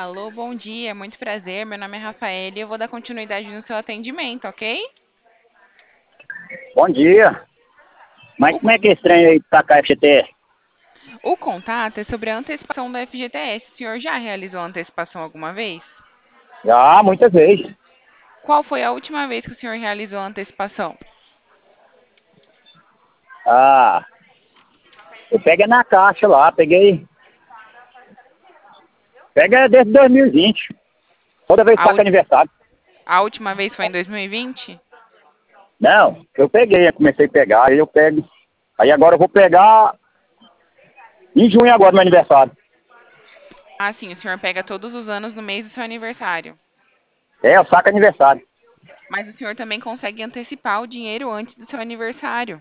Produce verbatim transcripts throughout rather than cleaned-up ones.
Alô, bom dia, muito prazer. Meu nome é Rafael e eu vou dar continuidade no seu atendimento, ok? Bom dia. Mas O, como é con- que é esse trem aí pra cá, F G T S? o contato é sobre a antecipação do F G T S. O senhor já realizou a antecipação alguma vez? Já, muitas vezes. Qual foi a última vez que o senhor realizou a antecipação? Ah, eu peguei na caixa lá, peguei. Pega desde dois mil e vinte. Toda vez que A, saca ú- aniversário. a última vez foi em dois mil e vinte? Não, eu peguei, eu comecei a pegar, aí eu pego. Aí agora eu vou pegar em junho agora, meu aniversário. Ah, sim, o senhor pega todos os anos no mês do seu aniversário. É, eu saco aniversário. Mas o senhor também consegue antecipar o dinheiro antes do seu aniversário.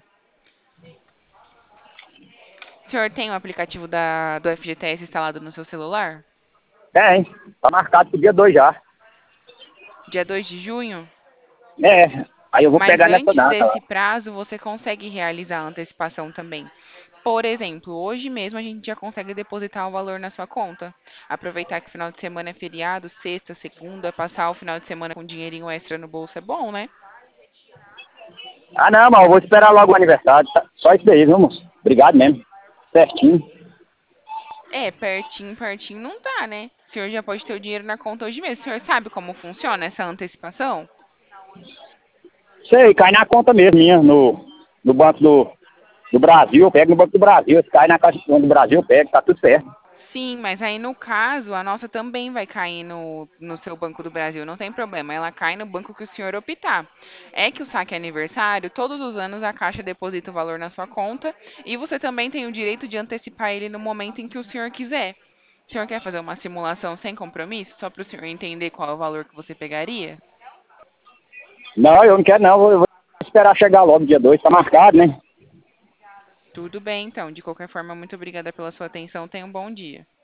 O senhor tem o aplicativo da, do F G T S instalado no seu celular? Tem, tá marcado pro dia dois já. Dia dois de junho? É, aí eu vou Mas pegar nessa antes data lá. desse prazo, você consegue realizar a antecipação também. Por exemplo, hoje mesmo a gente já consegue depositar o valor na sua conta. Aproveitar que final de semana é feriado, sexta, segunda, passar o final de semana com um dinheirinho extra no bolso é bom, né? Ah não, mas eu vou esperar logo o aniversário. Tá? Só isso daí, viu, moço? Obrigado mesmo. Certinho. É, pertinho, pertinho não tá, né? O senhor já pode ter o dinheiro na conta hoje mesmo. O senhor sabe como funciona essa antecipação? Sei, cai na conta mesmo, minha, no, no banco do, do Brasil, eu pego no Banco do Brasil, se cai na Caixa do Brasil, eu pego, tá tudo certo. Sim, mas aí no caso, a nossa também vai cair no, no seu Banco do Brasil, não tem problema. Ela cai no banco que o senhor optar. É que o saque é aniversário, todos os anos a Caixa deposita o valor na sua conta e você também tem o direito de antecipar ele no momento em que o senhor quiser. O senhor quer fazer uma simulação sem compromisso, só para o senhor entender qual é o valor que você pegaria? Não, eu não quero não, eu vou esperar chegar logo dia dois, tá marcado, né? Tudo bem, então. De qualquer forma, muito obrigada pela sua atenção. Tenha um bom dia.